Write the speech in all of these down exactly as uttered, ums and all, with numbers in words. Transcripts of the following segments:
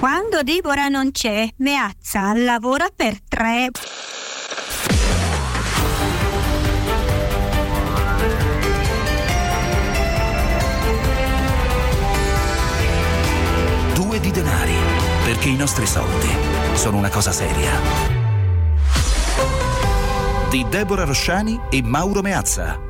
Quando Deborah non c'è, Meazza lavora per tre. Due di denari, perché i nostri soldi sono una cosa seria. Di Deborah Rosciani e Mauro Meazza.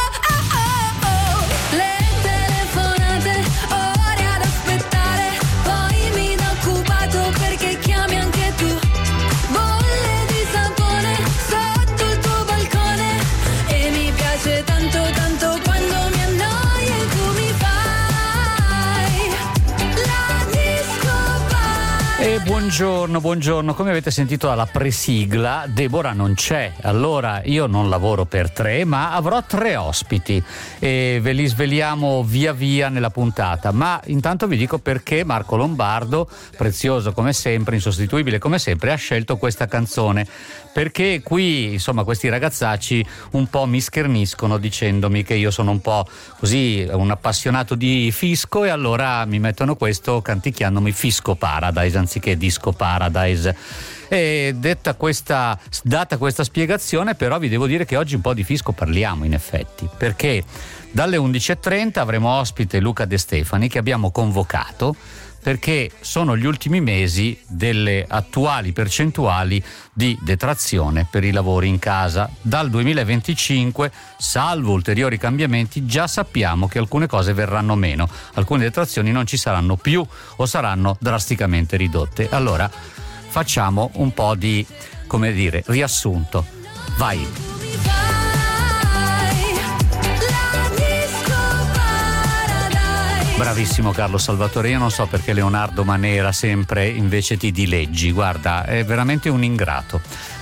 Buongiorno, buongiorno. Come avete sentito dalla presigla, Deborah non c'è. Allora io non lavoro per tre, ma avrò tre ospiti e ve li sveliamo via via nella puntata. Ma intanto vi dico perché Marco Lombardo, prezioso come sempre, insostituibile come sempre, ha scelto questa canzone. Perché qui, insomma, questi ragazzacci un po' mi scherniscono dicendomi che io sono un po' così un appassionato di fisco, e allora mi mettono questo canticchiandomi Fisco Paradise anziché Disco Paradise. E detta questa, data questa spiegazione, però vi devo dire che oggi un po' di fisco parliamo in effetti, perché dalle undici e trenta avremo ospite Luca De Stefani, che abbiamo convocato perché sono gli ultimi mesi delle attuali percentuali di detrazione per i lavori in casa. Dal duemilaventicinque, salvo ulteriori cambiamenti, già sappiamo che alcune cose verranno meno, alcune detrazioni non ci saranno più o saranno drasticamente ridotte. Allora facciamo un po' di, come dire, riassunto. Vai! Bravissimo Carlo Salvatore, io non so perché Leonardo Manera sempre invece ti dileggi, guarda, è veramente un ingrato.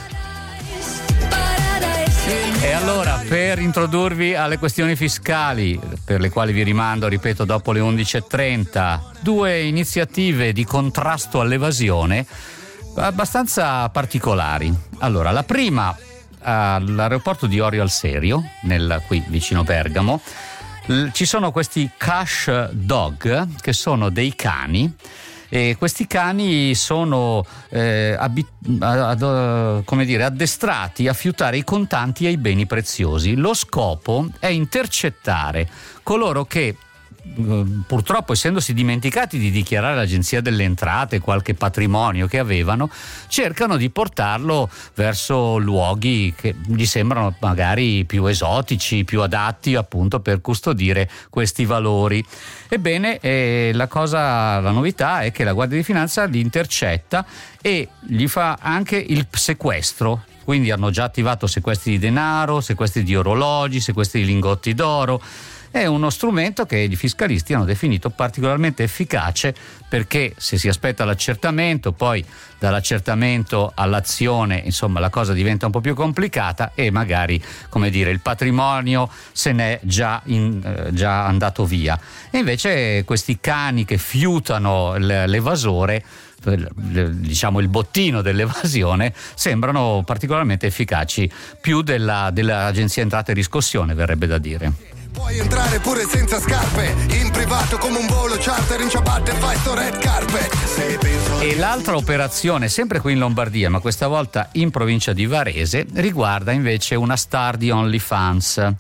E allora, per introdurvi alle questioni fiscali, per le quali vi rimando, ripeto, dopo le undici e trenta, due iniziative di contrasto all'evasione abbastanza particolari. Allora, la prima all'aeroporto di Orio al Serio, nel, qui vicino Bergamo, ci sono questi cash dog, che sono dei cani, e questi cani sono eh, abit- ad, come dire, addestrati a fiutare i contanti e i beni preziosi. Lo scopo è intercettare coloro che, purtroppo, essendosi dimenticati di dichiarare all'Agenzia delle Entrate qualche patrimonio che avevano, cercano di portarlo verso luoghi che gli sembrano magari più esotici, più adatti appunto per custodire questi valori. Ebbene, eh, la cosa, la novità è che la Guardia di Finanza li intercetta e gli fa anche il sequestro. Quindi hanno già attivato sequestri di denaro, sequestri di orologi, sequestri di lingotti d'oro. È uno strumento che i fiscalisti hanno definito particolarmente efficace, perché se si aspetta l'accertamento, poi dall'accertamento all'azione, insomma, la cosa diventa un po' più complicata e magari, come dire, il patrimonio se n'è già, in, eh, già andato via. E invece questi cani che fiutano l'evasore, diciamo il bottino dell'evasione, sembrano particolarmente efficaci, più della, dell'Agenzia Entrate e Riscossione, verrebbe da dire. Puoi entrare pure senza scarpe, in privato come un volo charter, in ciabatte fai sto red carpet. E l'altra operazione, sempre qui in Lombardia, ma questa volta in provincia di Varese, riguarda invece una star di OnlyFans.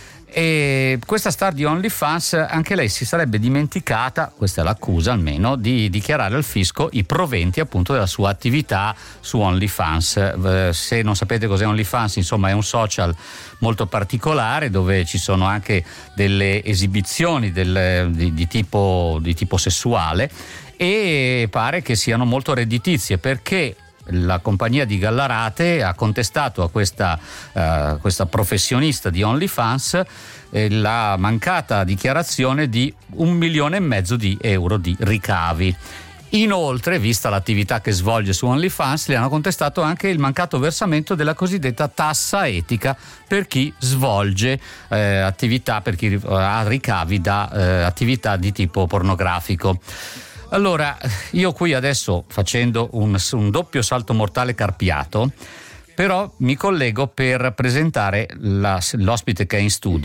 E questa star di OnlyFans, anche lei si sarebbe dimenticata, questa è l'accusa almeno, di dichiarare al fisco i proventi appunto della sua attività su OnlyFans. Se non sapete cos'è OnlyFans, insomma, è un social molto particolare dove ci sono anche delle esibizioni del, di, di, tipo, di tipo sessuale, e pare che siano molto redditizie, perché la compagnia di Gallarate ha contestato a questa, uh, questa professionista di OnlyFans eh, la mancata dichiarazione di un milione e mezzo di euro di ricavi. Inoltre, vista l'attività che svolge su OnlyFans, le hanno contestato anche il mancato versamento della cosiddetta tassa etica per chi svolge eh, attività, per chi ha ricavi da eh, attività di tipo pornografico. Allora, io qui adesso, facendo un, un doppio salto mortale carpiato, però mi collego per presentare la, l'ospite che è in studio,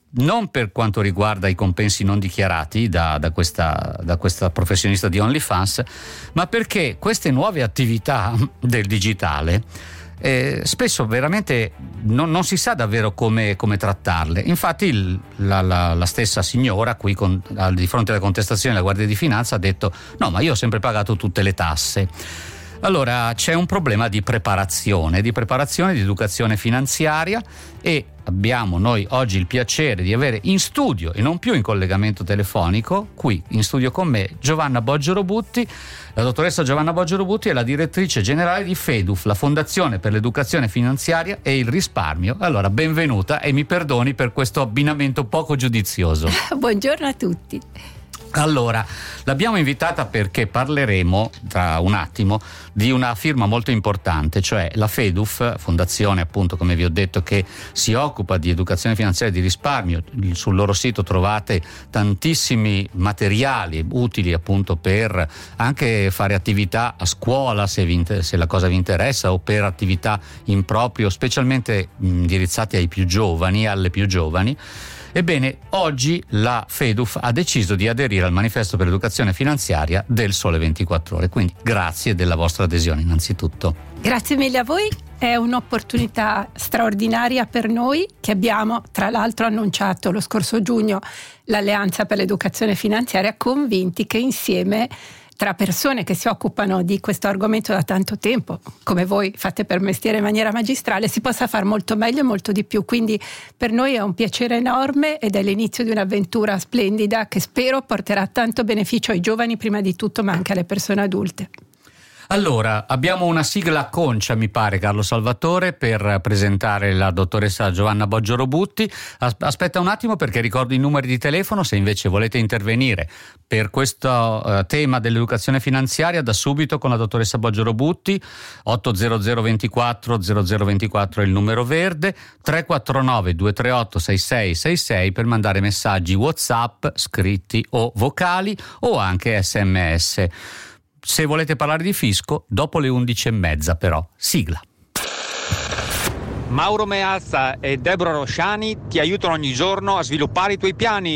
non per quanto riguarda i compensi non dichiarati da, da, questa, da questa professionista di OnlyFans, ma perché queste nuove attività del digitale eh, spesso veramente non, non si sa davvero come, come trattarle. Infatti il, la, la, la stessa signora qui con, al, di fronte alla contestazione della Guardia di Finanza ha detto: no, ma io ho sempre pagato tutte le tasse. Allora c'è un problema di preparazione, di preparazione, di educazione finanziaria, e abbiamo noi oggi il piacere di avere in studio e non più in collegamento telefonico, qui in studio con me, Giovanna Boggio Robutti. La dottoressa Giovanna Boggio Robutti è la direttrice generale di FEDUF, la Fondazione per l'Educazione Finanziaria e il Risparmio. Allora, benvenuta e mi perdoni per questo abbinamento poco giudizioso. Buongiorno a tutti. Allora, l'abbiamo invitata perché parleremo tra un attimo di una firma molto importante, cioè la FEDUF, fondazione appunto, come vi ho detto, che si occupa di educazione finanziaria e di risparmio. Sul loro sito trovate tantissimi materiali utili appunto per anche fare attività a scuola, se, vi, se la cosa vi interessa, o per attività in proprio, specialmente indirizzate ai più giovani, alle più giovani. Ebbene, oggi la FEDUF ha deciso di aderire al manifesto per l'educazione finanziaria del Sole ventiquattro Ore, quindi grazie della vostra adesione innanzitutto. Grazie mille a voi, è un'opportunità straordinaria per noi che abbiamo tra l'altro annunciato lo scorso giugno l'Alleanza per l'Educazione Finanziaria, convinti che insieme, tra persone che si occupano di questo argomento da tanto tempo, come voi fate per mestiere in maniera magistrale, si possa fare molto meglio e molto di più. Quindi per noi è un piacere enorme ed è l'inizio di un'avventura splendida che spero porterà tanto beneficio ai giovani prima di tutto, ma anche alle persone adulte. Allora, abbiamo una sigla concia, mi pare, Carlo Salvatore, per presentare la dottoressa Giovanna Boggio Robutti. Aspetta un attimo, perché ricordo i numeri di telefono, se invece volete intervenire per questo uh, tema dell'educazione finanziaria, da subito con la dottoressa Boggio Robutti. otto zero zero ventiquattro zero zero ventiquattro è il numero verde, tre quattro nove due tre otto sei sei sei sei per mandare messaggi WhatsApp scritti o vocali o anche sms. Se volete parlare di fisco, dopo le undici e mezza però. Sigla. Mauro Meazza e Deborah Rosciani ti aiutano ogni giorno a sviluppare i tuoi piani.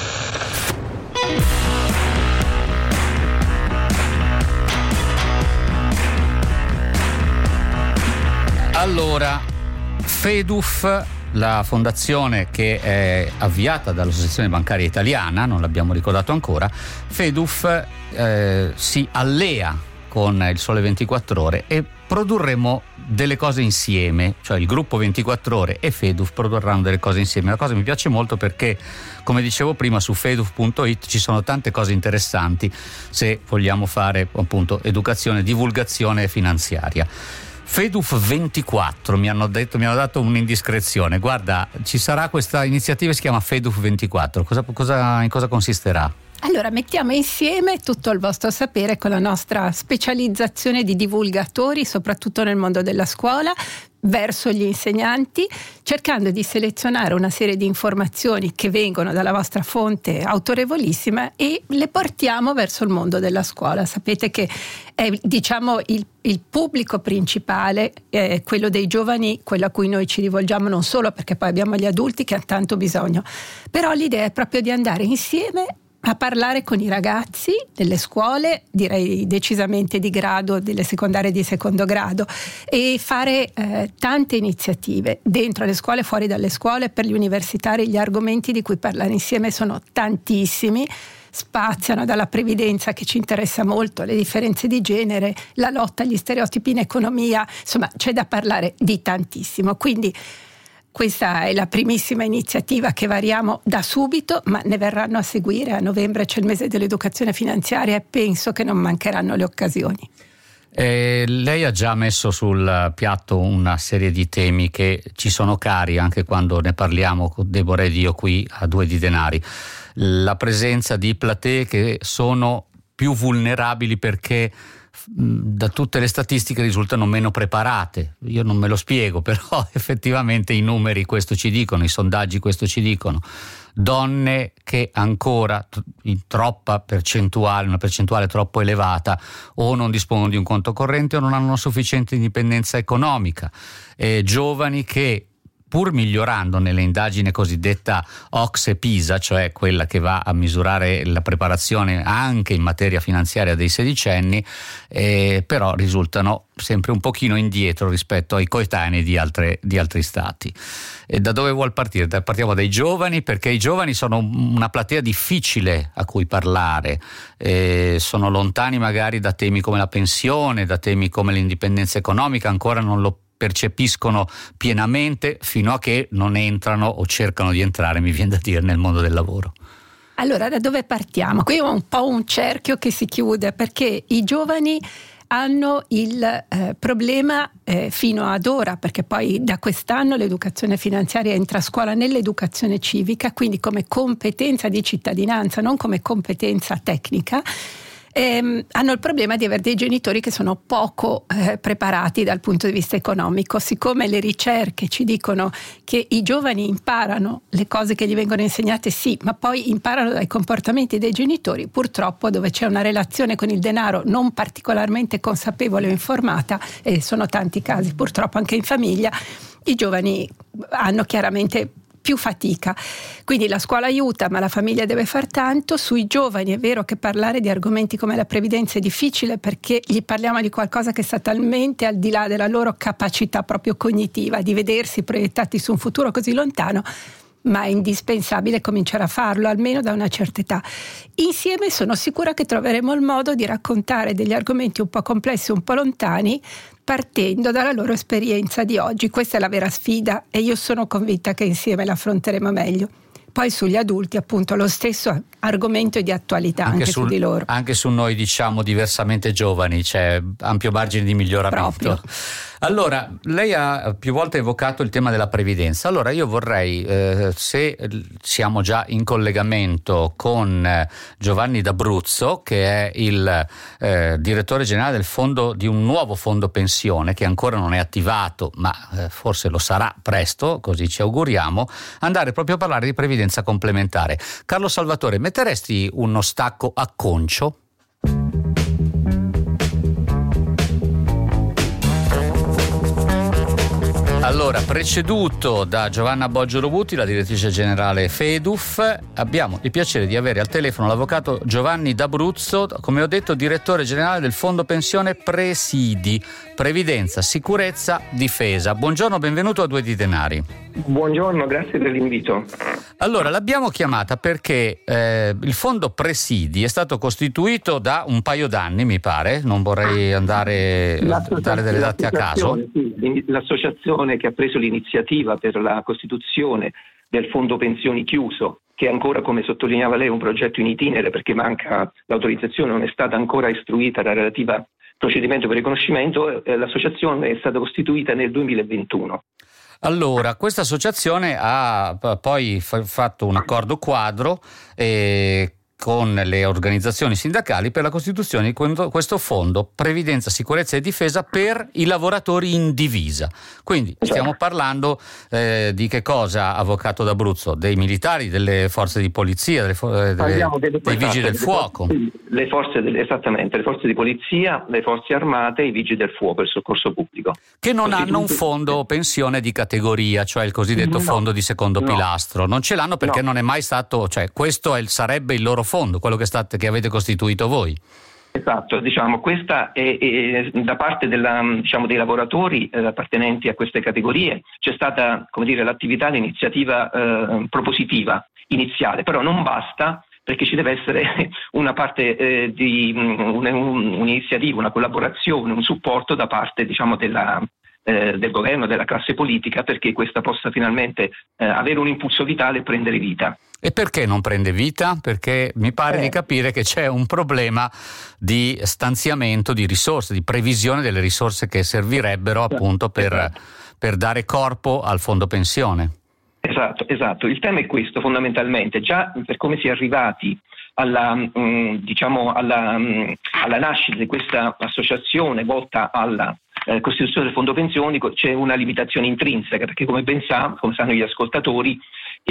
Allora, FEDUF, la fondazione che è avviata dall'Associazione Bancaria Italiana, non l'abbiamo ricordato ancora, FEDUF eh, si allea con il Sole ventiquattro Ore e produrremo delle cose insieme, cioè il gruppo ventiquattro Ore e FEDUF produrranno delle cose insieme. La cosa mi piace molto perché, come dicevo prima, su feduf punto it ci sono tante cose interessanti se vogliamo fare appunto educazione, divulgazione finanziaria. FEDUF ventiquattro, mi hanno detto, mi hanno dato un'indiscrezione. Guarda, ci sarà questa iniziativa che si chiama FEDUF ventiquattro. Cosa, cosa, in cosa consisterà? Allora, mettiamo insieme tutto il vostro sapere con la nostra specializzazione di divulgatori, soprattutto nel mondo della scuola, verso gli insegnanti, cercando di selezionare una serie di informazioni che vengono dalla vostra fonte autorevolissima e le portiamo verso il mondo della scuola. Sapete che è, diciamo, il, il pubblico principale è quello dei giovani, quello a cui noi ci rivolgiamo, non solo perché poi abbiamo gli adulti che hanno tanto bisogno, però l'idea è proprio di andare insieme a parlare con i ragazzi delle scuole, direi decisamente di grado, delle secondarie di secondo grado, e fare eh, tante iniziative dentro le scuole, fuori dalle scuole, per gli universitari. Gli argomenti di cui parlare insieme sono tantissimi, spaziano dalla previdenza, che ci interessa molto, le differenze di genere, la lotta agli stereotipi in economia, insomma c'è da parlare di tantissimo. Quindi questa è la primissima iniziativa che variamo da subito, ma ne verranno a seguire. A novembre c'è il mese dell'educazione finanziaria e penso che non mancheranno le occasioni. Eh, lei ha già messo sul piatto una serie di temi che ci sono cari anche quando ne parliamo con Deborah ed io qui a Due di Denari. La presenza di platee che sono più vulnerabili perché da tutte le statistiche risultano meno preparate. Io non me lo spiego, però effettivamente i numeri questo ci dicono, i sondaggi questo ci dicono. Donne che ancora in troppa percentuale, una percentuale troppo elevata, o non dispongono di un conto corrente o non hanno una sufficiente indipendenza economica, e giovani che pur migliorando nelle indagini cosiddetta OCSE-PISA, cioè quella che va a misurare la preparazione anche in materia finanziaria dei sedicenni, eh, però risultano sempre un pochino indietro rispetto ai coetanei di, altre, di altri stati. E da dove vuol partire? Partiamo dai giovani, perché i giovani sono una platea difficile a cui parlare, eh, sono lontani magari da temi come la pensione, da temi come l'indipendenza economica, ancora non lo percepiscono pienamente fino a che non entrano o cercano di entrare, mi viene da dire, nel mondo del lavoro. Allora, da dove partiamo? Qui è un po' un cerchio che si chiude, perché i giovani hanno il eh, problema eh, fino ad ora, perché poi da quest'anno l'educazione finanziaria entra a scuola nell'educazione civica, quindi come competenza di cittadinanza, non come competenza tecnica. Ehm, hanno il problema di avere dei genitori che sono poco eh, preparati dal punto di vista economico. Siccome le ricerche ci dicono che i giovani imparano le cose che gli vengono insegnate, sì, ma poi imparano dai comportamenti dei genitori, purtroppo dove c'è una relazione con il denaro non particolarmente consapevole o informata, e sono tanti casi purtroppo anche in famiglia, i giovani hanno chiaramente più fatica. Quindi la scuola aiuta, ma la famiglia deve far tanto. Sui giovani è vero che parlare di argomenti come la previdenza è difficile, perché gli parliamo di qualcosa che sta talmente al di là della loro capacità proprio cognitiva di vedersi proiettati su un futuro così lontano, ma è indispensabile cominciare a farlo, almeno da una certa età. Insieme sono sicura che troveremo il modo di raccontare degli argomenti un po' complessi, un po' lontani, partendo dalla loro esperienza di oggi. Questa è la vera sfida e io sono convinta che insieme la affronteremo meglio. Poi sugli adulti, appunto, lo stesso argomento di attualità anche, anche sul, su di loro. Anche su noi, diciamo, diversamente giovani, c'è ampio margine di miglioramento. Proprio. Allora, lei ha più volte evocato il tema della previdenza. Allora io vorrei, eh, se siamo già in collegamento con eh, Giovanni D'Abruzzo, che è il eh, direttore generale del fondo, di un nuovo fondo pensione che ancora non è attivato, ma eh, forse lo sarà presto, così ci auguriamo, andare proprio a parlare di previdenza complementare. Carlo Salvatore, metteresti uno stacco a Concio? Allora, preceduto da Giovanna Boggio-Lobuti, la direttrice generale Feduf, abbiamo il piacere di avere al telefono l'avvocato Giovanni D'Abruzzo, come ho detto, direttore generale del Fondo Pensione Presidi, Previdenza, Sicurezza, Difesa. Buongiorno, benvenuto a Due di Denari. Buongiorno, grazie per l'invito. Allora, l'abbiamo chiamata perché eh, il Fondo Presidi è stato costituito da un paio d'anni, mi pare, non vorrei andare a dare delle date a caso. Sì, l'associazione che ha preso l'iniziativa per la costituzione del Fondo Pensioni Chiuso, che è ancora, come sottolineava lei, un progetto in itinere perché manca l'autorizzazione, non è stata ancora istruita la relativa procedimento per riconoscimento, eh, l'associazione è stata costituita nel duemilaventuno. Allora, questa associazione ha poi f- fatto un accordo quadro eh, con le organizzazioni sindacali per la costituzione di questo fondo Previdenza, Sicurezza e Difesa per i lavoratori in divisa. Quindi stiamo parlando eh, di che cosa, avvocato D'Abruzzo? Dei militari, delle forze di polizia, delle, delle, delle, dei vigili del fuoco? Le forze del, esattamente, le forze di polizia, le forze armate e i vigili del fuoco, il soccorso pubblico. Che non hanno un fondo pensione di categoria, cioè il cosiddetto no, fondo di secondo no. pilastro. Non ce l'hanno perché no. non è mai stato, cioè questo è il, sarebbe il loro fondo, quello che state che avete costituito voi. Esatto, diciamo questa è, è da parte della, diciamo, dei lavoratori eh, appartenenti a queste categorie c'è stata, come dire, l'attività, l'iniziativa eh, propositiva iniziale, però non basta, perché ci deve essere una parte eh, di un, un, un'iniziativa, una collaborazione, un supporto da parte, diciamo, della eh, del governo, della classe politica, perché questa possa finalmente eh, avere un impulso vitale e prendere vita. E perché non prende vita? Perché mi pare eh. di capire che c'è un problema di stanziamento di risorse, di previsione delle risorse che servirebbero appunto per, esatto. per dare corpo al fondo pensione. Esatto, esatto. Il tema è questo fondamentalmente. Già per come si è arrivati alla, mh, diciamo alla, mh, alla nascita di questa associazione volta alla eh, costituzione del fondo pensioni c'è una limitazione intrinseca, perché come ben sa, come sanno gli ascoltatori,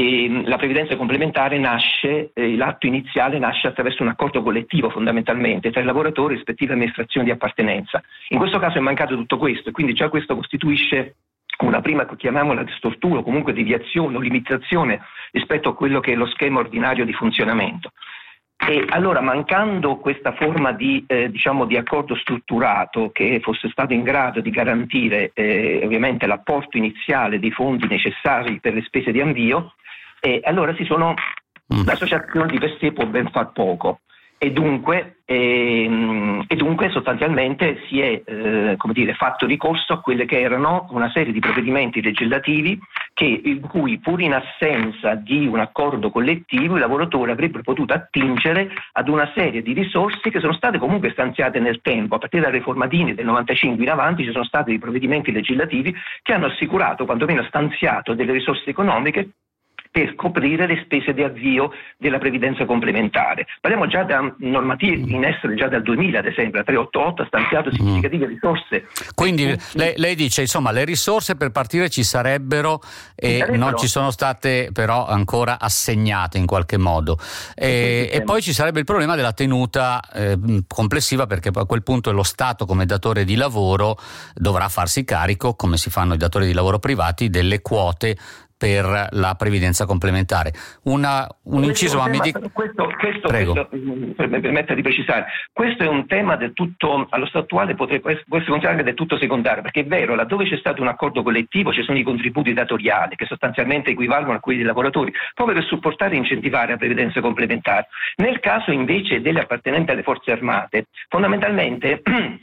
e la previdenza complementare nasce, eh, l'atto iniziale nasce attraverso un accordo collettivo fondamentalmente tra i lavoratori e rispettive amministrazioni di appartenenza. In questo caso è mancato tutto questo e quindi già questo costituisce una prima, chiamiamola, stortura o comunque deviazione o limitazione rispetto a quello che è lo schema ordinario di funzionamento. E allora, mancando questa forma di, eh, diciamo, di accordo strutturato che fosse stato in grado di garantire eh, ovviamente l'apporto iniziale dei fondi necessari per le spese di avvio, eh, allora si sono l'associazione di per sé può ben far poco. E dunque, ehm, e dunque sostanzialmente si è eh, come dire, fatto ricorso a quelle che erano una serie di provvedimenti legislativi che, in cui, pur in assenza di un accordo collettivo, i lavoratori avrebbero potuto attingere ad una serie di risorse che sono state comunque stanziate nel tempo. A partire dalle riformatine del novantacinque in avanti ci sono stati dei provvedimenti legislativi che hanno assicurato, quantomeno stanziato, delle risorse economiche per coprire le spese di avvio della previdenza complementare. Parliamo già da normative in essere già dal duemila, ad esempio, la trecentottantotto ha stanziato significative risorse. Quindi lei, lei dice, insomma, le risorse per partire ci sarebbero e sarebbero. non ci sono state però ancora assegnate in qualche modo. E, e poi ci sarebbe il problema della tenuta eh, complessiva, perché a quel punto lo Stato, come datore di lavoro, dovrà farsi carico, come si fanno i datori di lavoro privati, delle quote per la previdenza complementare. Una, un inciso, ma mi dica... Questo, questo, questo mi permette di precisare, questo è un tema del tutto, allo stato attuale potrebbe essere considerato del tutto secondario, perché è vero, laddove c'è stato un accordo collettivo ci sono i contributi datoriali che sostanzialmente equivalgono a quelli dei lavoratori, proprio per supportare e incentivare la previdenza complementare. Nel caso invece delle appartenenti alle forze armate, fondamentalmente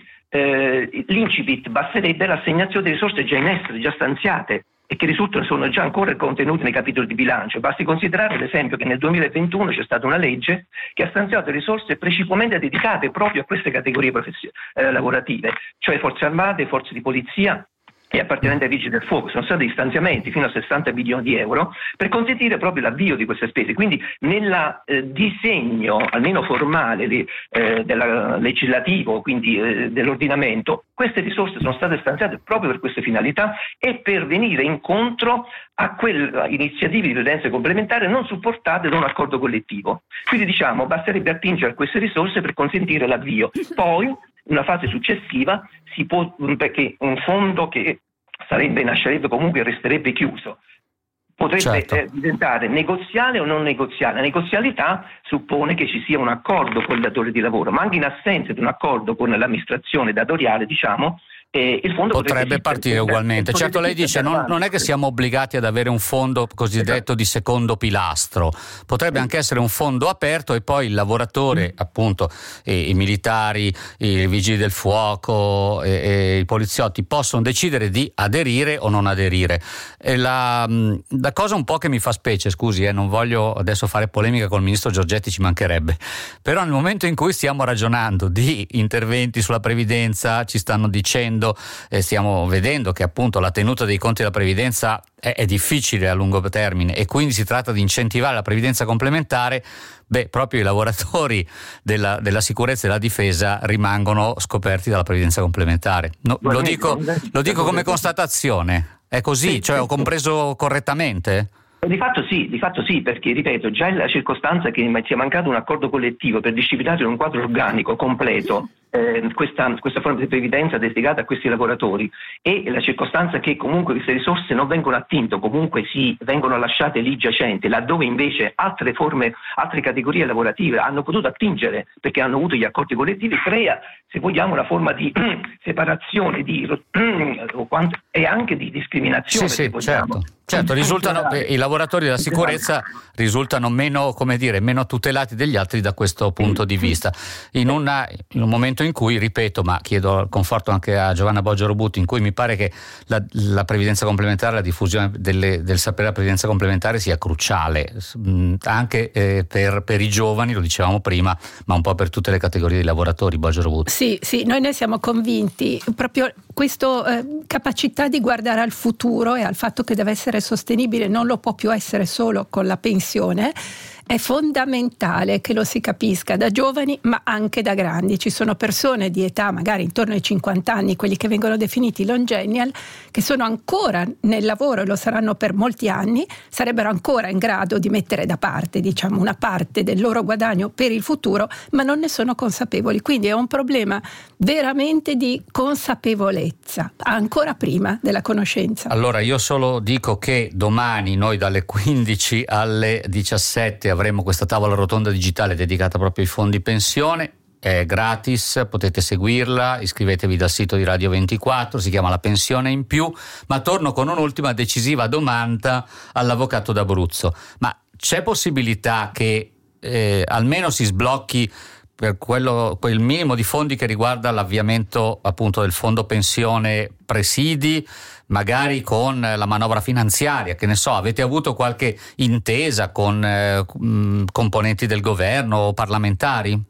eh, l'incipit basterebbe l'assegnazione di risorse già in essere, già stanziate, e che risultano sono già ancora contenuti nei capitoli di bilancio. Basti considerare ad esempio che nel duemilaventuno c'è stata una legge che ha stanziato risorse precipuamente dedicate proprio a queste categorie professi- eh, lavorative, cioè forze armate, forze di polizia e appartenenti ai vigili del fuoco. Sono stati stanziamenti fino a sessanta milioni di euro per consentire proprio l'avvio di queste spese. Quindi nel eh, disegno, almeno formale, di, eh, del legislativo, quindi eh, dell'ordinamento, queste risorse sono state stanziate proprio per queste finalità e per venire incontro a quelle iniziative di previdenza complementare non supportate da un accordo collettivo. Quindi diciamo, basterebbe attingere a queste risorse per consentire l'avvio. Poi, una fase successiva, si può, perché un fondo che sarebbe, nascerebbe comunque e resterebbe chiuso, potrebbe certo. eh, diventare negoziale o non negoziale. La negozialità suppone che ci sia un accordo con il datore di lavoro, ma anche in assenza di un accordo con l'amministrazione datoriale, diciamo, eh, il fondo potrebbe, potrebbe partire ugualmente. Potrebbe certo, lei dice non, non è che siamo obbligati ad avere un fondo cosiddetto esatto. di secondo pilastro, potrebbe anche essere un fondo aperto e poi il lavoratore, mm. appunto, e, i militari, i vigili del fuoco e, e i poliziotti possono decidere di aderire o non aderire. E la, la cosa un po' che mi fa specie, scusi, eh, non voglio adesso fare polemica col ministro Giorgetti, ci mancherebbe, però nel momento in cui stiamo ragionando di interventi sulla previdenza, ci stanno dicendo Eh, stiamo vedendo che appunto la tenuta dei conti della previdenza è, è difficile a lungo termine e quindi si tratta di incentivare la previdenza complementare. Beh, proprio i lavoratori della, della sicurezza e della difesa rimangono scoperti dalla previdenza complementare. No, lo dico, lo dico come constatazione. È così? Cioè ho compreso correttamente? Di fatto sì, di fatto sì, perché ripeto, già la circostanza che sia mancato un accordo collettivo per disciplinare in un quadro organico completo eh, questa, questa forma di previdenza destinata a questi lavoratori e la circostanza che comunque queste risorse non vengono attinte, comunque si vengono lasciate lì giacenti, laddove invece altre forme, altre categorie lavorative hanno potuto attingere perché hanno avuto gli accordi collettivi, crea, se vogliamo, una forma di separazione di, e anche di discriminazione. Sì, sì, certo. Certo, risultano, i lavoratori della sicurezza risultano meno, come dire, meno tutelati degli altri da questo punto di vista. In, una, in un momento in cui, ripeto, ma chiedo conforto anche a Giovanna Boggio Robutti, in cui mi pare che la, la previdenza complementare, la diffusione delle, del sapere della previdenza complementare sia cruciale, anche eh, per, per i giovani, lo dicevamo prima, ma un po' per tutte le categorie di lavoratori. Boggio Robutti. Sì, sì, noi ne siamo convinti, proprio questa eh, capacità di guardare al futuro e al fatto che deve essere sostenibile, non lo può più essere solo con la pensione, È fondamentale che lo si capisca da giovani ma anche da grandi. Ci sono persone di età magari intorno ai cinquanta anni, quelli che vengono definiti longennial, che sono ancora nel lavoro e lo saranno per molti anni, sarebbero ancora in grado di mettere da parte, diciamo, una parte del loro guadagno per il futuro, ma non ne sono consapevoli. Quindi è un problema veramente di consapevolezza, ancora prima della conoscenza. Allora io solo dico che domani noi dalle quindici alle diciassette avremo questa tavola rotonda digitale dedicata proprio ai fondi pensione. È gratis, potete seguirla, iscrivetevi dal sito di Radio ventiquattro, si chiama La Pensione in Più. Ma torno con un'ultima decisiva domanda all'avvocato d'Abruzzo. Ma c'è possibilità che eh, almeno si sblocchi per quello, quel minimo di fondi che riguarda l'avviamento appunto del fondo pensione presidi, magari con la manovra finanziaria, che ne so, avete avuto qualche intesa con eh, componenti del governo o parlamentari?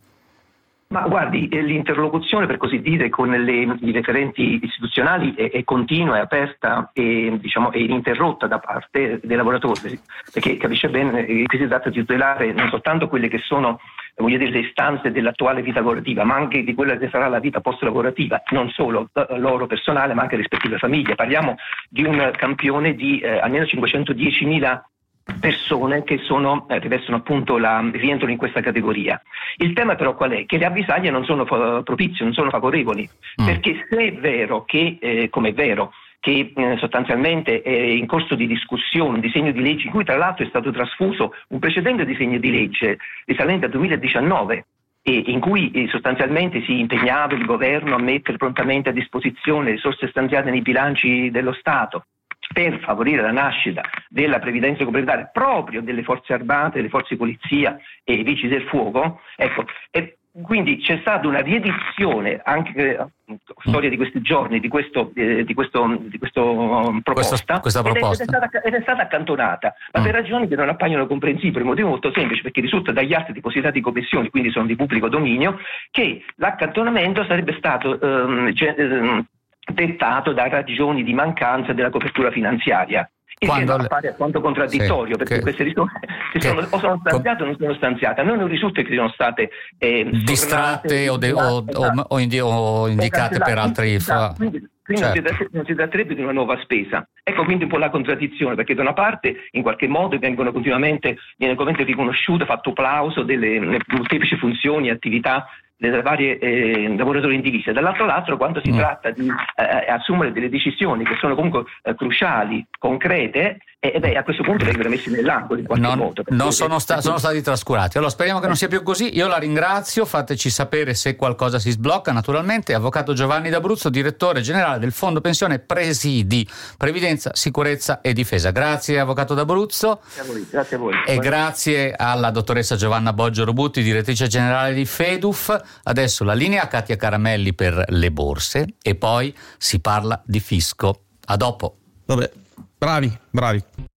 Ma guardi, l'interlocuzione per così dire con le, i referenti istituzionali è, è continua, è aperta e diciamo è ininterrotta da parte dei lavoratori, perché capisce bene che qui si tratta di tutelare non soltanto quelle che sono, voglio dire, le istanze dell'attuale vita lavorativa, ma anche di quella che sarà la vita post-lavorativa, non solo loro personale ma anche rispettive famiglie. Parliamo di un campione di eh, almeno cinquecentodiecimila persone che sono eh, rivestono appunto la, rientrano in questa categoria. Il tema però qual è? Che le avvisaglie non sono fa- propizie, non sono favorevoli, mm. perché se è vero che, eh, come è vero, che eh, sostanzialmente è in corso di discussione un disegno di legge in cui tra l'altro è stato trasfuso un precedente disegno di legge risalente al duemiladiciannove, e in cui eh, sostanzialmente si impegnava il governo a mettere prontamente a disposizione risorse stanziate nei bilanci dello Stato per favorire la nascita della previdenza complementare proprio delle forze armate, delle forze di polizia e i vigili del fuoco, ecco, e quindi c'è stata una riedizione anche eh, storia di questi giorni di questo eh, di questo di questo um, proposta, questa, questa proposta. Ed, è, ed, è stata, ed è stata accantonata, ma mm. per ragioni che non appaiono comprensibili, per un motivo molto semplice, perché risulta dagli atti depositati in commissione, quindi sono di pubblico dominio, che l'accantonamento sarebbe stato um, ge- um, dettato da ragioni di mancanza della copertura finanziaria. Il che non appare alquanto contraddittorio, sì, perché che, queste risorse che, sono, o sono stanziate o non sono stanziate. A noi non risulta che siano state eh, distratte o, de, o, o, o, indi, o indicate per altri fa... quindi, quindi certo. non, si non si tratterebbe di una nuova spesa. Ecco quindi un po' la contraddizione, perché da una parte in qualche modo vengono continuamente, viene continuamente riconosciuto, fatto plauso delle molteplici funzioni e attività delle varie eh, lavoratori in divisa, dall'altro lato quando si mm. tratta di eh, assumere delle decisioni che sono comunque eh, cruciali, concrete, e eh, beh, a questo punto vengono messi nell'angolo in qualche non, modo. Non sono, sta- sono stati trascurati. Allora speriamo che non sia più così. Io la ringrazio, fateci sapere se qualcosa si sblocca naturalmente. Avvocato Giovanni D'Abruzzo, direttore generale del Fondo Pensione Presidi, Previdenza, Sicurezza e Difesa. Grazie Avvocato D'Abruzzo. Grazie a voi. Grazie a voi. E grazie alla dottoressa Giovanna Boggio Robutti, direttrice generale di Feduf. Adesso la linea a Katia Caramelli per le borse e poi si parla di fisco. A dopo. Vabbè, bravi, bravi.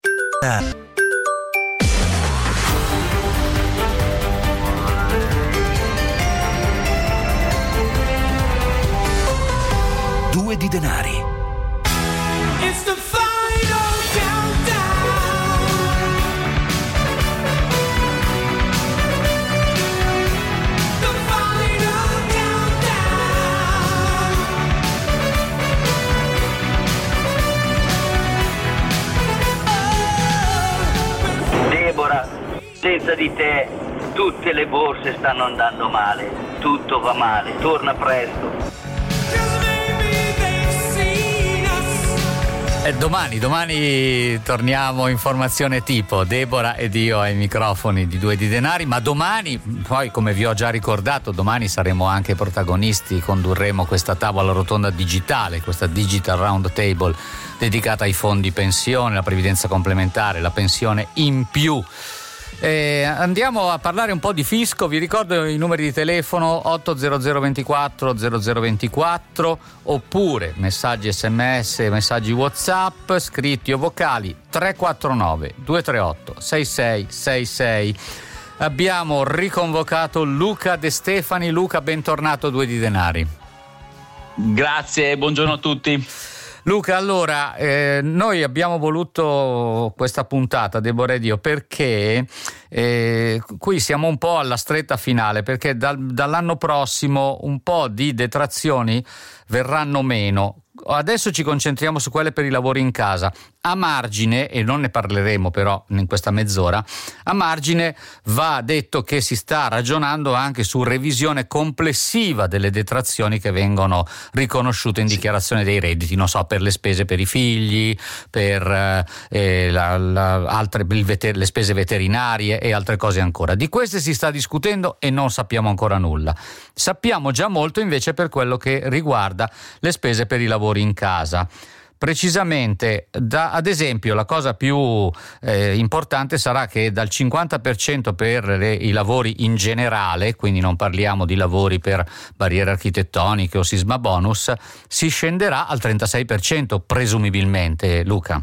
Due di denari. It's the final countdown. The final countdown. Oh. Deborah, senza di te tutte le borse stanno andando male, tutto va male, torna presto. E domani, domani torniamo in formazione tipo Deborah ed io ai microfoni di Due di Denari, ma domani, poi come vi ho già ricordato, domani saremo anche protagonisti, condurremo questa tavola rotonda digitale, questa Digital Round Table dedicata ai fondi pensione, la previdenza complementare, la pensione in più. Eh, andiamo a parlare un po' di fisco. Vi ricordo i numeri di telefono otto zero zero ventiquattro zero zero ventiquattro oppure messaggi sms, messaggi WhatsApp scritti o vocali tre quattro nove due tre otto sei sei sei sei. Abbiamo riconvocato Luca De Stefani. Luca, bentornato a Due di Denari. Grazie, buongiorno a tutti. Luca, allora, eh, noi abbiamo voluto questa puntata, Deborah ed io, perché eh, qui siamo un po' alla stretta finale, perché dal, dall'anno prossimo un po' di detrazioni verranno meno. Adesso ci concentriamo su quelle per i lavori in casa. A margine, e non ne parleremo però in questa mezz'ora, a margine va detto che si sta ragionando anche su revisione complessiva delle detrazioni che vengono riconosciute in dichiarazione dei redditi, non so, per le spese per i figli, per eh, la, la, altre, il veter- le spese veterinarie e altre cose ancora. Di queste si sta discutendo e non sappiamo ancora nulla. Sappiamo già molto invece per quello che riguarda le spese per i lavori in casa. Precisamente, da, ad esempio, la cosa più eh, importante sarà che dal cinquanta per cento per le, i lavori in generale, quindi non parliamo di lavori per barriere architettoniche o sisma bonus, si scenderà al trentasei per cento presumibilmente, Luca.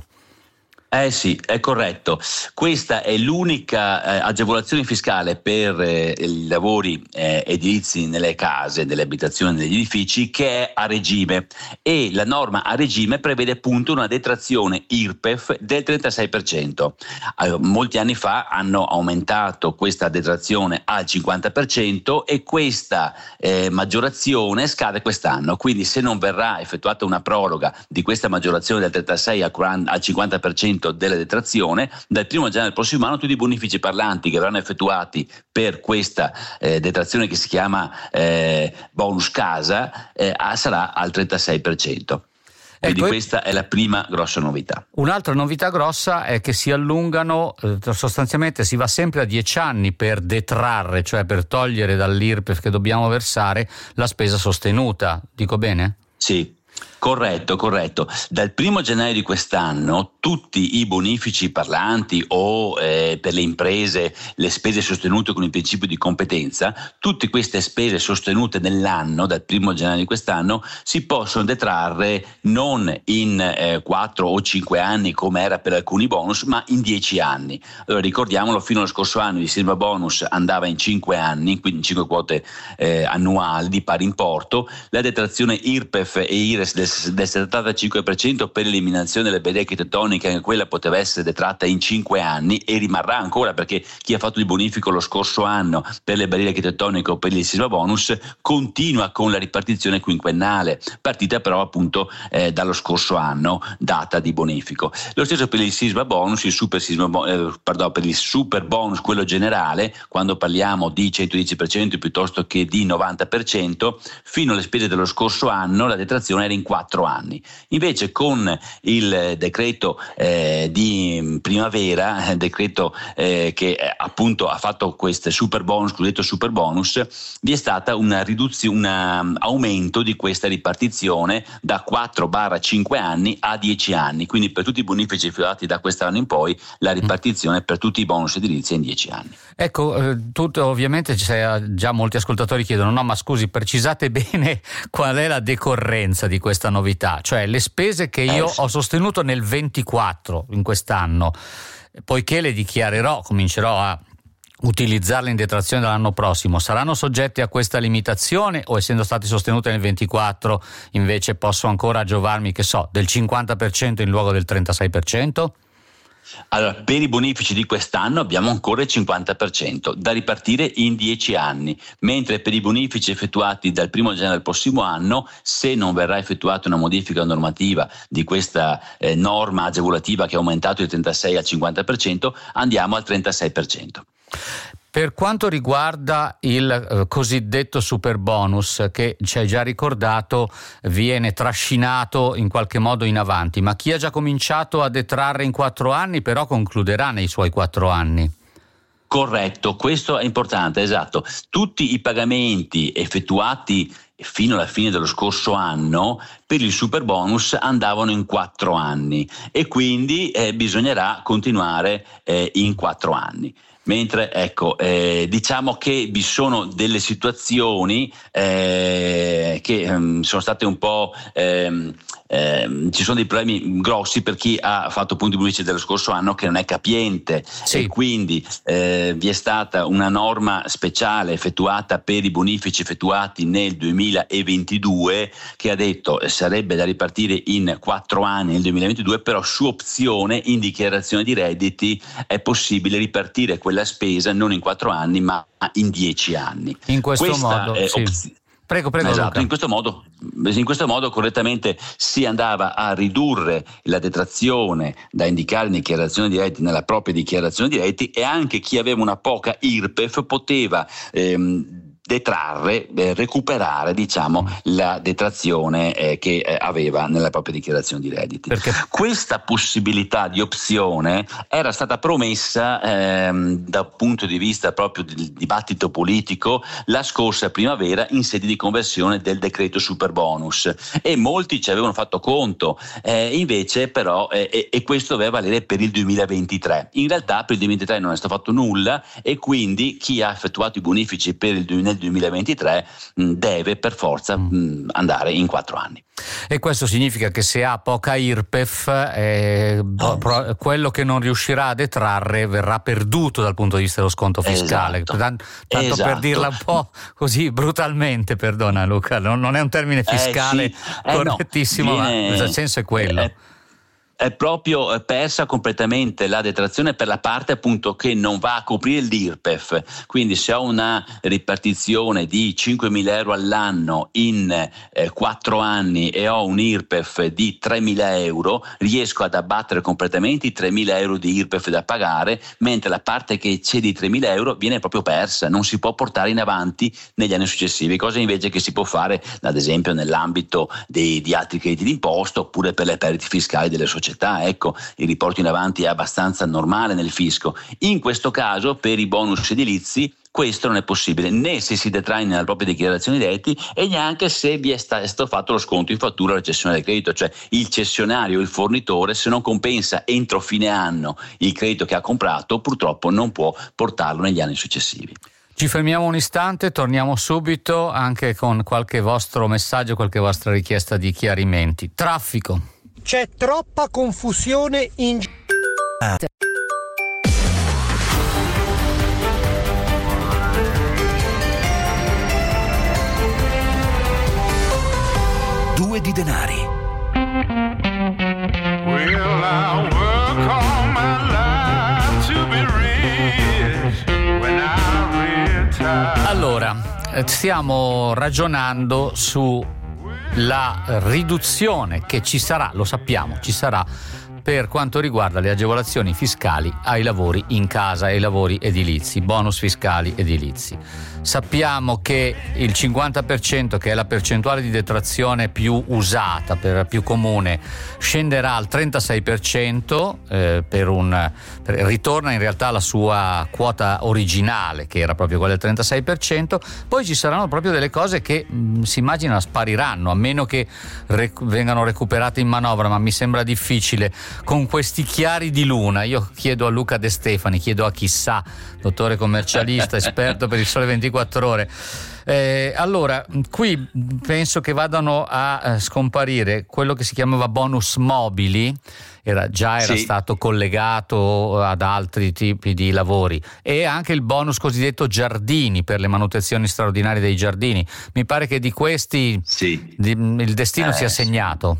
Eh sì, è corretto. Questa è l'unica eh, agevolazione fiscale per eh, i lavori eh, edilizi nelle case, nelle abitazioni, negli edifici, che è a regime, e la norma a regime prevede appunto una detrazione I R P E F del trentasei per cento. Eh, molti anni fa hanno aumentato questa detrazione al cinquanta per cento e questa eh, maggiorazione scade quest'anno, quindi se non verrà effettuata una proroga di questa maggiorazione del trentasei al cinquanta per cento della detrazione, dal primo gennaio del prossimo anno tutti i bonifici parlanti che verranno effettuati per questa eh, detrazione che si chiama eh, bonus casa eh, sarà al trentasei per cento. Quindi ecco, questa è la prima grossa novità. Un'altra novità grossa è che si allungano, eh, sostanzialmente si va sempre a dieci anni per detrarre, cioè per togliere dall'I R P E F che dobbiamo versare la spesa sostenuta. Dico bene? Sì. Corretto, corretto. Dal primo gennaio di quest'anno tutti i bonifici parlanti o eh, per le imprese le spese sostenute con il principio di competenza, tutte queste spese sostenute nell'anno, dal primo gennaio di quest'anno, si possono detrarre non in eh, quattro o cinque anni come era per alcuni bonus, ma in dieci anni. Allora ricordiamolo, fino allo scorso anno il sisma bonus andava in cinque anni, quindi in cinque quote eh, annuali di pari importo. La detrazione I R P E F e I R E S del del settantacinque per cento per l'eliminazione delle barriere architettoniche, anche quella poteva essere detratta in cinque anni e rimarrà ancora, perché chi ha fatto il bonifico lo scorso anno per le barriere architettoniche o per il sisma bonus continua con la ripartizione quinquennale, partita però appunto eh, dallo scorso anno, data di bonifico. Lo stesso per il sisma bonus, il super sisma eh, pardon, per il super bonus, quello generale, quando parliamo di centodieci per cento piuttosto che di novanta per cento, fino alle spese dello scorso anno la detrazione era in quattro anni. Invece con il decreto eh, di primavera, decreto eh, che eh, appunto ha fatto questo super bonus, cosiddetto super bonus, vi è stata una riduzione, un aumento di questa ripartizione da quattro cinque anni a dieci anni, quindi per tutti i bonifici effettuati da quest'anno in poi la ripartizione per tutti i bonus edilizi è in dieci anni. Ecco, eh, tutto, ovviamente c'è, già molti ascoltatori chiedono, no ma scusi, precisate bene qual è la decorrenza di questa novità, cioè le spese che io ho sostenuto nel ventiquattro in quest'anno, poiché le dichiarerò, comincerò a utilizzarle in detrazione dall'anno prossimo, saranno soggette a questa limitazione o essendo state sostenute nel ventiquattro invece posso ancora giovarmi, che so, del cinquanta per cento in luogo del trentasei per cento? Allora, per i bonifici di quest'anno abbiamo ancora il cinquanta per cento da ripartire in dieci anni, mentre per i bonifici effettuati dal primo gennaio del prossimo anno, se non verrà effettuata una modifica normativa di questa eh, norma agevolativa che ha aumentato il trentasei al cinquanta per cento, andiamo al trentasei per cento. Per quanto riguarda il eh, cosiddetto super bonus, che ci hai già ricordato viene trascinato in qualche modo in avanti, ma chi ha già cominciato a detrarre in quattro anni però concluderà nei suoi quattro anni. Corretto, questo è importante, esatto. Tutti i pagamenti effettuati fino alla fine dello scorso anno per il super bonus andavano in quattro anni e quindi eh, bisognerà continuare eh, in quattro anni. Mentre ecco eh, diciamo che vi sono delle situazioni eh, che ehm, sono state un po' ehm, eh, ci sono dei problemi grossi per chi ha fatto punti bonifici dello scorso anno che non è capiente, sì. E quindi eh, vi è stata una norma speciale effettuata per i bonifici effettuati nel duemilaventidue che ha detto eh, sarebbe da ripartire in quattro anni nel duemilaventidue, però su opzione in dichiarazione di redditi è possibile ripartire quella spesa non in quattro anni ma in dieci anni. In questo Questa modo, è sì. opz- Prego, prego. Esatto, in questo modo, in questo modo correttamente si andava a ridurre la detrazione da indicare in dichiarazione di redditi nella propria dichiarazione di redditi, e anche chi aveva una poca I R P E F poteva ehm, detrarre, eh, recuperare diciamo la detrazione eh, che eh, aveva nella propria dichiarazione di redditi. Perché? Questa possibilità di opzione era stata promessa ehm, dal punto di vista proprio del dibattito politico la scorsa primavera in sede di conversione del decreto Superbonus, e molti ci avevano fatto conto, eh, invece però eh, e questo doveva valere per il duemilaventitré. In realtà per il duemilaventitré non è stato fatto nulla, e quindi chi ha effettuato i bonifici per il nel duemilaventitré mh, deve per forza mh, andare in quattro anni. E questo significa che se ha poca I R P E F eh, oh. pro, quello che non riuscirà a detrarre verrà perduto dal punto di vista dello sconto fiscale. Esatto. Tanto, tanto esatto. per dirla un po' così brutalmente, perdona Luca, non, non è un termine fiscale eh, sì. eh, correttissimo, no. Viene, ma il senso è quello. Eh, è proprio persa completamente la detrazione per la parte appunto che non va a coprire l'I R P E F. Quindi se ho una ripartizione di cinquemila euro all'anno in eh, quattro anni e ho un I R P E F di tremila euro, riesco ad abbattere completamente i tremila euro di I R P E F da pagare, mentre la parte che c'è di tremila euro viene proprio persa, non si può portare in avanti negli anni successivi, cosa invece che si può fare ad esempio nell'ambito dei, di altri crediti d'imposta oppure per le perdite fiscali delle società. Ecco, il riporto in avanti è abbastanza normale nel fisco. In questo caso per i bonus edilizi questo non è possibile, né se si detrae nella propria dichiarazione di redditi e neanche se vi è stato fatto lo sconto in fattura o la cessione del credito, cioè il cessionario, il fornitore, se non compensa entro fine anno il credito che ha comprato, purtroppo non può portarlo negli anni successivi. Ci fermiamo un istante, torniamo subito anche con qualche vostro messaggio, qualche vostra richiesta di chiarimenti. Traffico. C'è troppa confusione in... Ah. Due di denari. Well, I work all my life to be rich when I retire. Allora, stiamo ragionando su la riduzione che ci sarà, lo sappiamo, ci sarà per quanto riguarda le agevolazioni fiscali ai lavori in casa e ai lavori edilizi, bonus fiscali edilizi. Sappiamo che il cinquanta per cento, che è la percentuale di detrazione più usata, per, più comune, scenderà al trentasei per cento, eh, per un, per, ritorna in realtà alla sua quota originale, che era proprio quella del trentasei per cento. Poi ci saranno proprio delle cose che mh, si immagina spariranno, a meno che rec- vengano recuperate in manovra, ma mi sembra difficile con questi chiari di luna. Io chiedo a Luca De Stefani, chiedo a Chissà, dottore commercialista, esperto per il Sole ventiquattro Ore. Eh, allora, qui penso che vadano a eh, scomparire quello che si chiamava bonus mobili, era, già era sì. stato collegato ad altri tipi di lavori, e anche il bonus cosiddetto giardini per le manutenzioni straordinarie dei giardini. Mi pare che di questi sì. di, il destino eh, sia segnato.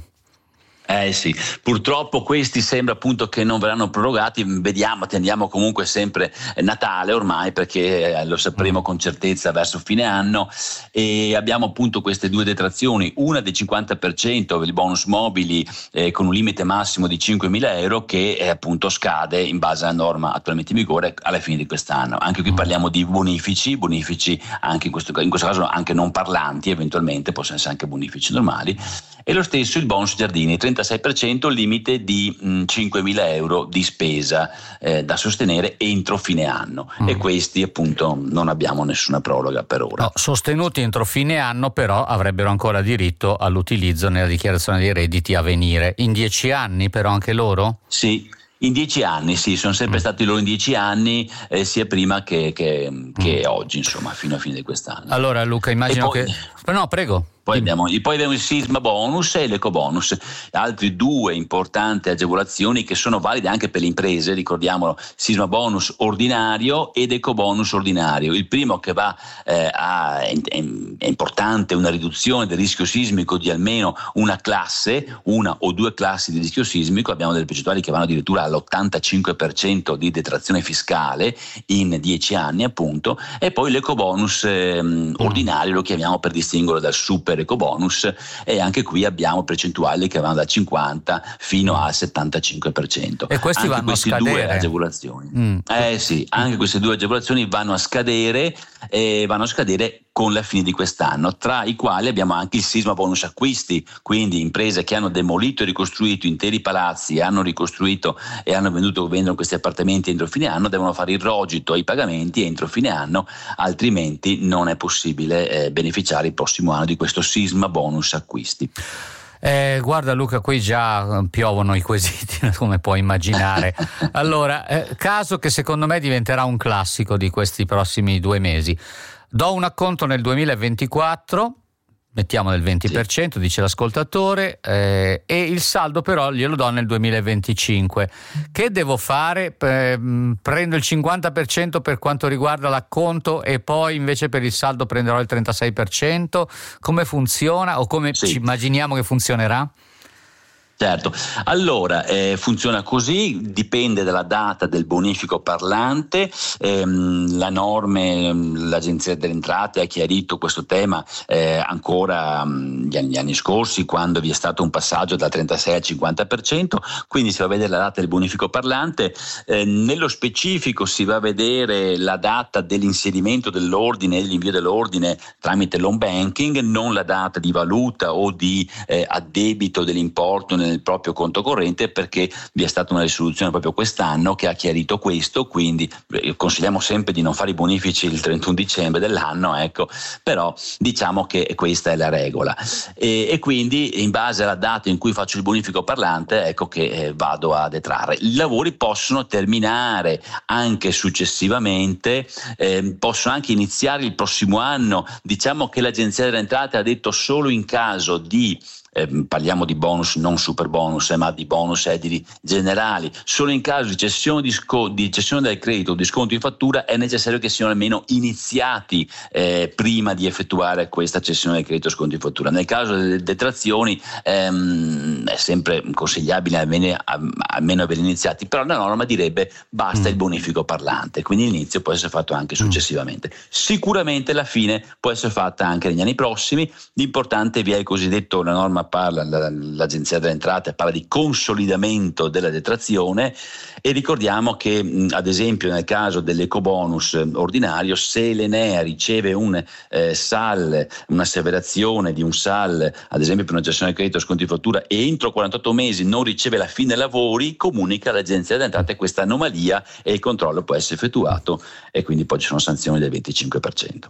Eh sì, purtroppo questi sembra appunto che non verranno prorogati, vediamo, attendiamo comunque sempre Natale ormai, perché lo sapremo con certezza verso fine anno, e abbiamo appunto queste due detrazioni, una del cinquanta per cento per i bonus mobili eh, con un limite massimo di cinquemila euro che eh, appunto scade in base alla norma attualmente in vigore alla fine di quest'anno. Anche qui parliamo di bonifici, bonifici anche in questo, in questo caso anche non parlanti, eventualmente possono essere anche bonifici normali, e lo stesso il bonus giardini, trentasei per cento, limite di mh, cinquemila euro di spesa eh, da sostenere entro fine anno, mm. e questi appunto non abbiamo nessuna proroga per ora. No, sostenuti entro fine anno, però avrebbero ancora diritto all'utilizzo nella dichiarazione dei redditi a venire. In dieci anni però anche loro? Sì. In dieci anni, sì, sono sempre mm. stati loro in dieci anni, eh, sia prima che, che, che mm. oggi, insomma, fino a fine di quest'anno. Allora Luca, immagino poi, che... No, prego. Poi abbiamo, poi abbiamo il sisma bonus e l'eco bonus, altri due importanti agevolazioni che sono valide anche per le imprese, ricordiamolo, sisma bonus ordinario ed eco bonus ordinario. Il primo che va eh, a, è, è importante una riduzione del rischio sismico di almeno una classe, una o due classi di rischio sismico, abbiamo delle percentuali che vanno addirittura all'ottantacinque per cento di detrazione fiscale in dieci anni appunto, e poi l'eco bonus eh, ordinario lo chiamiamo per distinguerlo dal super eco bonus, e anche qui abbiamo percentuali che vanno dal cinquanta fino al settantacinque per cento. E questi anche vanno queste a scadere. due agevolazioni. Mm. Eh sì, anche queste due agevolazioni vanno a scadere e vanno a scadere con la fine di quest'anno, tra i quali abbiamo anche il sisma bonus acquisti, quindi imprese che hanno demolito e ricostruito interi palazzi, hanno ricostruito e hanno venduto vendono questi appartamenti entro fine anno, devono fare il rogito ai pagamenti entro fine anno, altrimenti non è possibile eh, beneficiare il prossimo anno di questo sisma bonus acquisti. Eh, guarda Luca, qui già piovono i quesiti, come puoi immaginare. Allora, eh, caso che secondo me diventerà un classico di questi prossimi due mesi. Do un acconto nel duemilaventiquattro, mettiamo del venti per cento, sì, dice l'ascoltatore, eh, e il saldo però glielo do nel duemilaventicinque. Che devo fare? Eh, prendo il cinquanta per cento per quanto riguarda l'acconto e poi invece per il saldo prenderò il trentasei per cento? Come funziona o come sì. ci immaginiamo che funzionerà? Certo, allora eh, funziona così, dipende dalla data del bonifico parlante, ehm, la norme, l'Agenzia delle Entrate ha chiarito questo tema eh, ancora mh, gli, anni, gli anni scorsi, quando vi è stato un passaggio dal trentasei al cinquanta per cento, quindi si va a vedere la data del bonifico parlante, eh, nello specifico si va a vedere la data dell'inserimento dell'ordine e dell'invio dell'ordine tramite l'home banking, non la data di valuta o di eh, addebito dell'importo nel proprio conto corrente, perché vi è stata una risoluzione proprio quest'anno che ha chiarito questo, quindi eh, consigliamo sempre di non fare i bonifici il trentuno dicembre dell'anno, ecco, però diciamo che questa è la regola e, e quindi in base alla data in cui faccio il bonifico parlante ecco che eh, vado a detrarre. I lavori possono terminare anche successivamente, eh, possono anche iniziare il prossimo anno, diciamo che l'Agenzia delle Entrate ha detto solo in caso di Eh, parliamo di bonus, non super bonus, eh, ma di bonus edili generali. Solo in caso di cessione, di, sco- di cessione del credito o di sconto in fattura è necessario che siano almeno iniziati eh, prima di effettuare questa cessione del credito o sconto in fattura. Nel caso delle detrazioni ehm, è sempre consigliabile almeno, almeno aver iniziati, però la norma direbbe basta mm. il bonifico parlante, quindi l'inizio può essere fatto anche successivamente. Mm. Sicuramente la fine può essere fatta anche negli anni prossimi, l'importante vi è il cosiddetto, la norma parla, l'Agenzia delle Entrate parla di consolidamento della detrazione e ricordiamo che ad esempio nel caso dell'ecobonus ordinario, se l'Enea riceve un eh, S A L, un'asseverazione di un S A L, ad esempio per una gestione del credito sconto in fattura, e entro quarantotto mesi non riceve la fine lavori, comunica all'Agenzia delle Entrate questa anomalia e il controllo può essere effettuato e quindi poi ci sono sanzioni del venticinque per cento.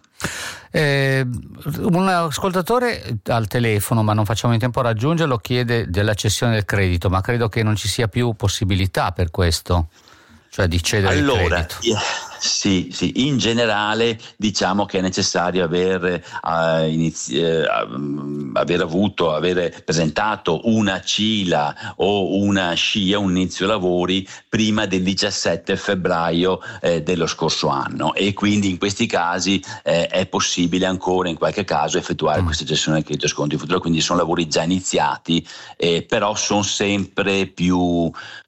Eh, un ascoltatore al telefono, ma non facciamo in tempo a raggiungerlo, chiede della cessione del credito, ma credo che non ci sia più possibilità per questo, cioè di cedere allora, il credito. Yeah. Sì, sì, in generale diciamo che è necessario aver, uh, inizi- uh, aver avuto, aver presentato una C I L A o una SCIA, un inizio lavori, prima del diciassette febbraio eh, dello scorso anno e quindi in questi casi eh, è possibile ancora in qualche caso effettuare mm. questa gestione del credito sconto in futuro, quindi sono lavori già iniziati, eh, però sono sempre più,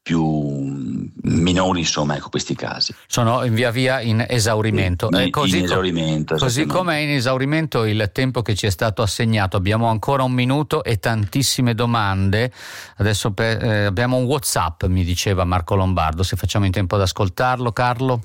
più minori, insomma, ecco questi casi. Sono in via via in esaurimento. In, eh, così, in esaurimento così come è in esaurimento il tempo che ci è stato assegnato. Abbiamo ancora un minuto e tantissime domande. Adesso per, eh, abbiamo un WhatsApp, mi diceva Marco Lombardo, se facciamo in tempo ad ascoltarlo. Carlo?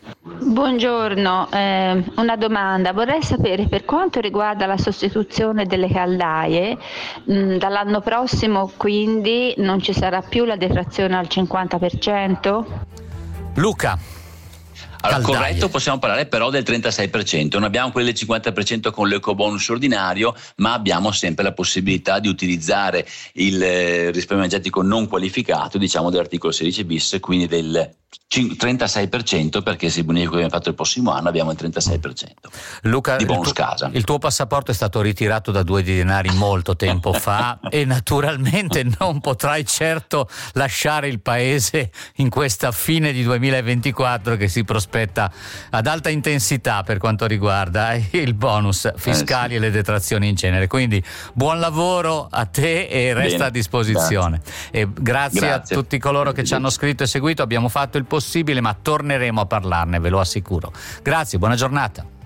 Buongiorno, eh, una domanda. Vorrei sapere per quanto riguarda la sostituzione delle caldaie, mh, dall'anno prossimo quindi non ci sarà più la detrazione al cinquanta per cento? Luca? Allora, Caldaie. corretto, possiamo parlare però del trentasei per cento, non abbiamo quelli del cinquanta per cento con l'ecobonus ordinario, ma abbiamo sempre la possibilità di utilizzare il eh, risparmio energetico non qualificato, diciamo dell'articolo sedici bis, quindi del trentasei per cento, perché se il bonifico viene fatto il prossimo anno abbiamo il trentasei per cento Luca, di bonus il tuo, casa. Il tuo passaporto è stato ritirato da Due di Denari molto tempo fa e naturalmente non potrai certo lasciare il paese in questa fine di duemilaventiquattro che si prospetta ad alta intensità per quanto riguarda il bonus fiscali eh sì. e le detrazioni in genere. Quindi buon lavoro a te e resta Bene, a disposizione. Grazie, e grazie, grazie a tutti coloro che ci hanno scritto e seguito. Abbiamo fatto il possibile, ma torneremo a parlarne, ve lo assicuro. Grazie, buona giornata.